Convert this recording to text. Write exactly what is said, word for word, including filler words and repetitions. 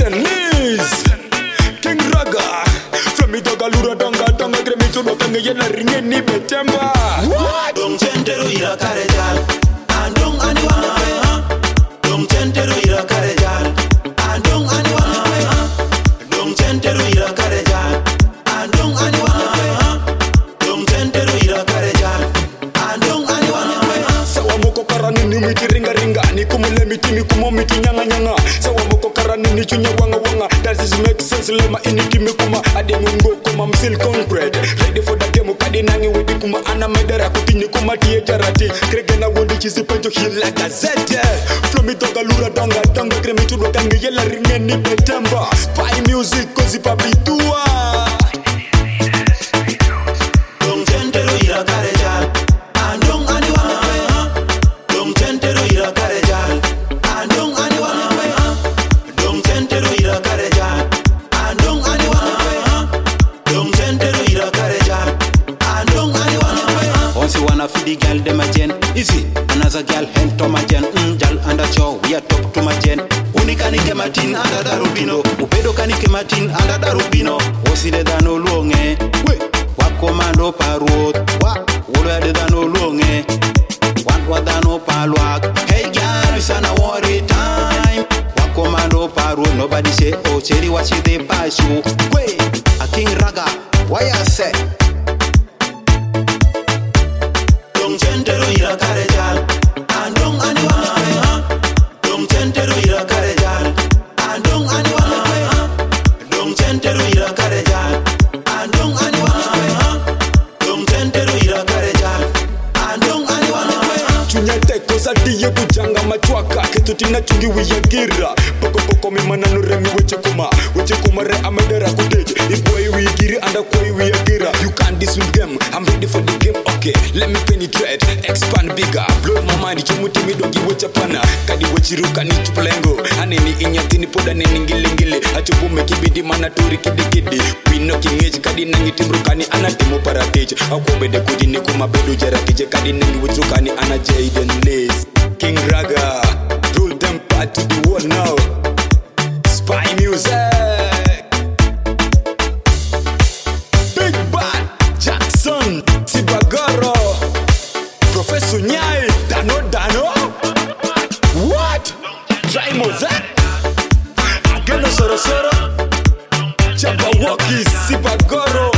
Listen, Liz King Raga From me dog alura donga donga gremi to no kange yena ringe ni betemba. What? Dong chentero ira karejal Andong ani wana we Dong chentero ira karejal Andong ani wana we Dong chentero ira karejal Andong ani wana we Dong chentero ira karejal Andong ani wana we Sawa moko karani ni miti ringa ringa ni kumule miti mi kumo miti nyanga nyanga. Sawa moko karani ni chunya wanga wanga. That is make sense lema iniki mi kuma ade mungo kuma msil concrete. Ready for the demo kadi nangi wedi kuma ana medera kutini kuma tie jarati. Krege na wondi chizi penjo heal like a zete. Flow mi toga lura donga donga kremi tudo kange yela ringe ni betemba. Spy music kozi papitua. Dong chentero ira karejal Andong ani wana we Dong chentero ira karejal Andong ani wana we Dong chentero ira karejal Andong ani wana we Dong chentero ira karejal Andong ani wana we Once you wanna feed the girl dem a gen easy. Another girl hand to my gen. Mm, girl under show we are top to my gen. Uni kanike matin under the rubino. Upedo kanike matin under the rubino. Osi de dano longe. We wa komando parot. Wa wolo de dano longe. Wan wa dano palwak. Hey girl, it's an worry time. Wa komando parot. Nobody say oh cherry what she dey pass you. We a King Raga. Why I say? Dong chentero ira karejal Andong ani wana we Dong chentero ira karejal Andong ani wana we Dong chentero ira karejal Andong ani wana we Dong chentero ira karejal Andong ani wana we Chunya teko satiye kujanga machwaka Ketutina chungi wiyagira Poko poko mi mananu remi weche kuma Weche kuma re amedera kudeje Ibwai wiyagiri anda koi wiyagira. You can't diss with them, I'm ready for the game, okay. Let me penetrate, expand bigger. Blow my mind, chimuti midongi weche pana. Kadi wechi ruka ni chupulengo. Aneni inyatini poda neni ngile ngile. Achupume kibidi mana turi kidi kidi. Wino kingeji kadi nangi timrukani anatimo paratage. Akwobede kudini kuma bedu jarakije. Kadi nangi wechukani ana Jaden Liz King Raga, rule them part to the world now. Spy music. Big Bad Jackson Sibagaro Professor Nyai Dano Dano. What? Try Mozart Ageno Soro Soro Jabawaki Sibagaro